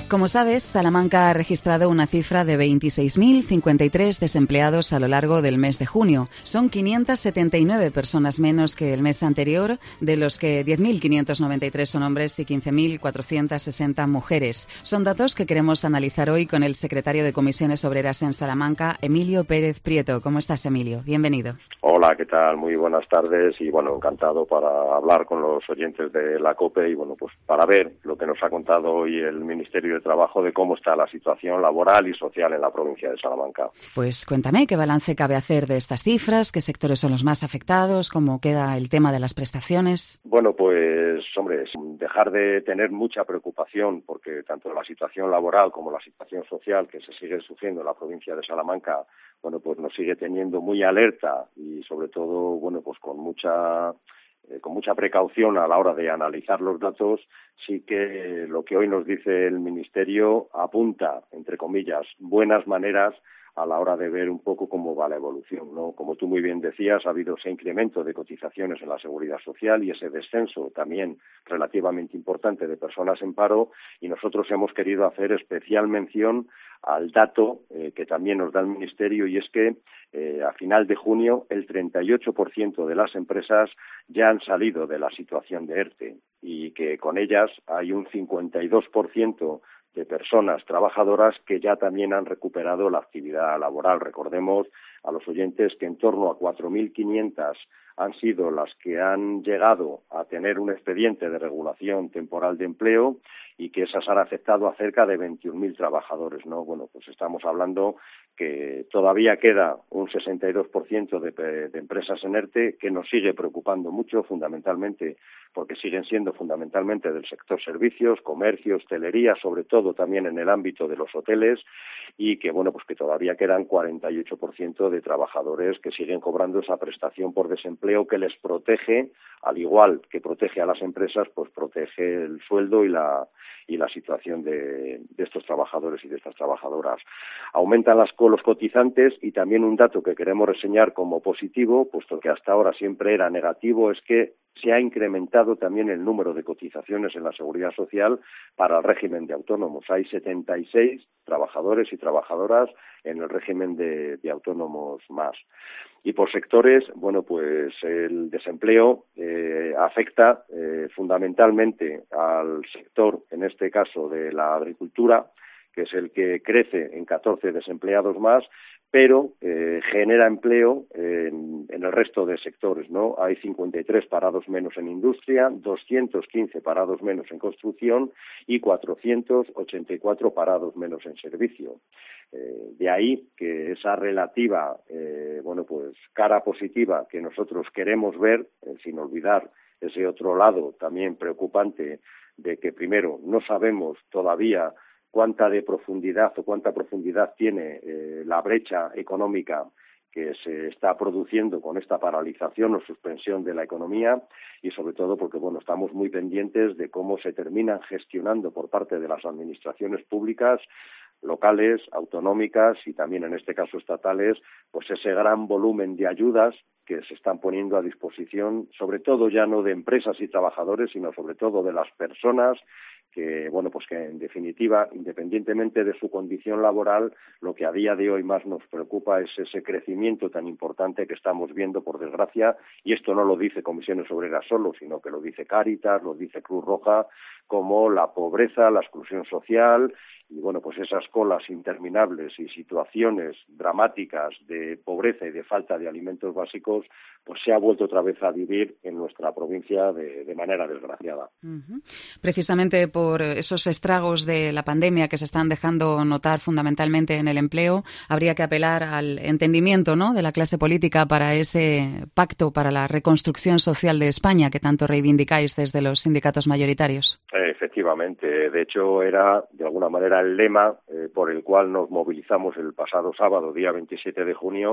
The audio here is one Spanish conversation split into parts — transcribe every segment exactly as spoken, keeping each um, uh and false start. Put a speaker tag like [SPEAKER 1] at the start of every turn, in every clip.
[SPEAKER 1] Como sabes, Salamanca ha registrado una cifra de veintiséis mil cincuenta y tres desempleados a lo largo del mes de junio. Son quinientas setenta y nueve personas menos que el mes anterior, de los que diez mil quinientos noventa y tres son hombres y quince mil cuatrocientas sesenta mujeres. Son datos que queremos analizar hoy con el secretario de Comisiones Obreras en Salamanca, Emilio Pérez Prieto. ¿Cómo estás, Emilio? Bienvenido.
[SPEAKER 2] Hola, ¿qué tal? Muy buenas tardes y, bueno, encantado para hablar con los oyentes de la COPE y, bueno, pues para ver lo que nos ha contado hoy el Ministerio de Trabajo de cómo está la situación laboral y social en la provincia de Salamanca.
[SPEAKER 1] Pues cuéntame, ¿qué balance cabe hacer de estas cifras? ¿Qué sectores son los más afectados? ¿Cómo queda el tema de las prestaciones?
[SPEAKER 2] Bueno, pues, hombre, sin dejar de tener mucha preocupación, porque tanto la situación laboral como la situación social que se sigue sufriendo en la provincia de Salamanca, bueno, pues nos sigue teniendo muy alerta y, sobre todo, bueno, pues con mucha... con mucha precaución a la hora de analizar los datos. Sí que lo que hoy nos dice el Ministerio apunta, entre comillas, buenas maneras a la hora de ver un poco cómo va la evolución, ¿no? Como tú muy bien decías, ha habido ese incremento de cotizaciones en la Seguridad Social y ese descenso también relativamente importante de personas en paro, y nosotros hemos querido hacer especial mención al dato eh, que también nos da el Ministerio, y es que eh, a final de junio el treinta y ocho por ciento de las empresas ya han salido de la situación de ERTE y que con ellas hay un cincuenta y dos por ciento de personas trabajadoras que ya también han recuperado la actividad laboral. Recordemos a los oyentes que en torno a cuatro mil quinientas han sido las que han llegado a tener un expediente de regulación temporal de empleo y que esas han afectado a cerca de veintiún mil trabajadores, ¿no? Bueno, pues estamos hablando que todavía queda un sesenta y dos por ciento de, de empresas en ERTE, que nos sigue preocupando mucho, fundamentalmente porque siguen siendo fundamentalmente del sector servicios, comercio, hostelería, sobre todo también en el ámbito de los hoteles, y que, bueno, pues que todavía quedan cuarenta y ocho por ciento de trabajadores que siguen cobrando esa prestación por desempleo que les protege, al igual que protege a las empresas, pues protege el sueldo y la y la situación de, de estos trabajadores y de estas trabajadoras. Aumentan las, los cotizantes, y también un dato que queremos reseñar como positivo, puesto que hasta ahora siempre era negativo, es que se ha incrementado también el número de cotizaciones en la Seguridad Social para el régimen de autónomos. Hay setenta y seis trabajadores y trabajadoras en el régimen de, de autónomos más. Y por sectores, bueno, pues el desempleo eh, afecta eh, fundamentalmente al sector, en este caso de la agricultura, que es el que crece en catorce desempleados más, pero eh, genera empleo en, en el resto de sectores, ¿no? Hay cincuenta y tres parados menos en industria, doscientos quince parados menos en construcción y cuatrocientos ochenta y cuatro parados menos en servicio. Eh, de ahí que esa relativa, eh, bueno, pues cara positiva que nosotros queremos ver, eh, sin olvidar ese otro lado también preocupante de que, primero, no sabemos todavía cuánta de profundidad o cuánta profundidad tiene eh, la brecha económica que se está produciendo con esta paralización o suspensión de la economía, y sobre todo porque, bueno, estamos muy pendientes de cómo se terminan gestionando por parte de las administraciones públicas, locales, autonómicas y también en este caso estatales, pues ese gran volumen de ayudas que se están poniendo a disposición, sobre todo ya no de empresas y trabajadores, sino sobre todo de las personas que, bueno, pues que en definitiva, independientemente de su condición laboral, lo que a día de hoy más nos preocupa es ese crecimiento tan importante que estamos viendo, por desgracia, y esto no lo dice Comisiones Obreras solo, sino que lo dice Cáritas, lo dice Cruz Roja, como la pobreza, la exclusión social y, bueno, pues esas colas interminables y situaciones dramáticas de pobreza y de falta de alimentos básicos, pues se ha vuelto otra vez a vivir en nuestra provincia de, de manera desgraciada.
[SPEAKER 1] Uh-huh. Precisamente por esos estragos de la pandemia que se están dejando notar fundamentalmente en el empleo, habría que apelar al entendimiento, ¿no?, de la clase política para ese pacto para la reconstrucción social de España que tanto reivindicáis desde los sindicatos mayoritarios.
[SPEAKER 2] Efectivamente, de hecho era de alguna manera el lema eh, por el cual nos movilizamos el pasado sábado, día veintisiete de junio,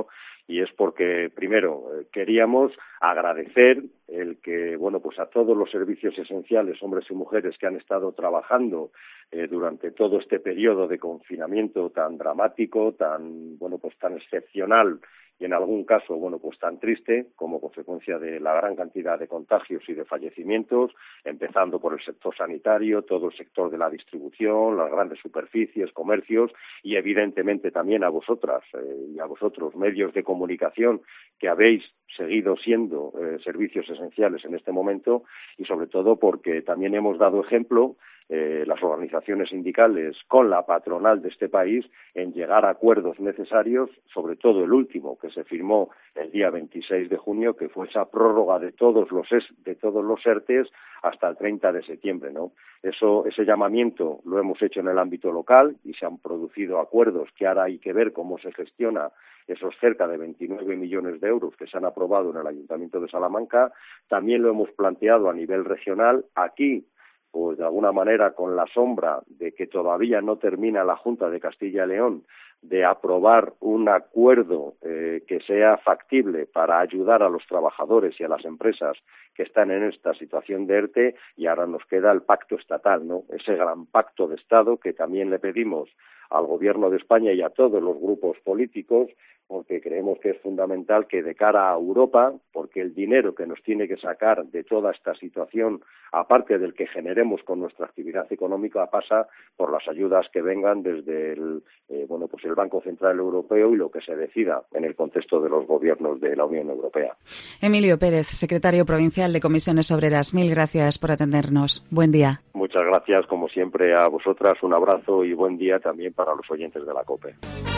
[SPEAKER 2] y es porque, primero, eh, queríamos agradecer el que, bueno, pues a todos los servicios esenciales, hombres y mujeres que han estado trabajando eh, durante todo este periodo de confinamiento tan dramático, tan, bueno, pues tan excepcional y en algún caso, bueno, pues tan triste como consecuencia de la gran cantidad de contagios y de fallecimientos, empezando por el sector sanitario, todo el sector de la distribución, las grandes superficies, comercios y evidentemente también a vosotras eh, y a vosotros, medios de comunicación que habéis seguido siendo eh, servicios esenciales en este momento y sobre todo porque también hemos dado ejemplo Eh, las organizaciones sindicales con la patronal de este país en llegar a acuerdos necesarios, sobre todo el último que se firmó el día veintiséis de junio, que fue esa prórroga de todos los es, de todos los ERTES hasta el treinta de septiembre, ¿no? Eso, ese llamamiento lo hemos hecho en el ámbito local y se han producido acuerdos que ahora hay que ver cómo se gestiona esos cerca de veintinueve millones de euros que se han aprobado en el Ayuntamiento de Salamanca. También lo hemos planteado a nivel regional. Aquí, pues de alguna manera con la sombra de que todavía no termina la Junta de Castilla y León de aprobar un acuerdo eh, que sea factible para ayudar a los trabajadores y a las empresas que están en esta situación de ERTE, y ahora nos queda el pacto estatal, ¿no? Ese gran pacto de Estado que también le pedimos al Gobierno de España y a todos los grupos políticos, porque creemos que es fundamental que de cara a Europa, porque el dinero que nos tiene que sacar de toda esta situación, aparte del que generemos con nuestra actividad económica, pasa por las ayudas que vengan desde el, eh, bueno, pues el Banco Central Europeo y lo que se decida en el contexto de los gobiernos de la Unión Europea.
[SPEAKER 1] Emilio Pérez, secretario provincial de Comisiones Obreras, mil gracias por atendernos. Buen día.
[SPEAKER 2] Muchas gracias, como siempre, a vosotras. Un abrazo y buen día también para los oyentes de la COPE.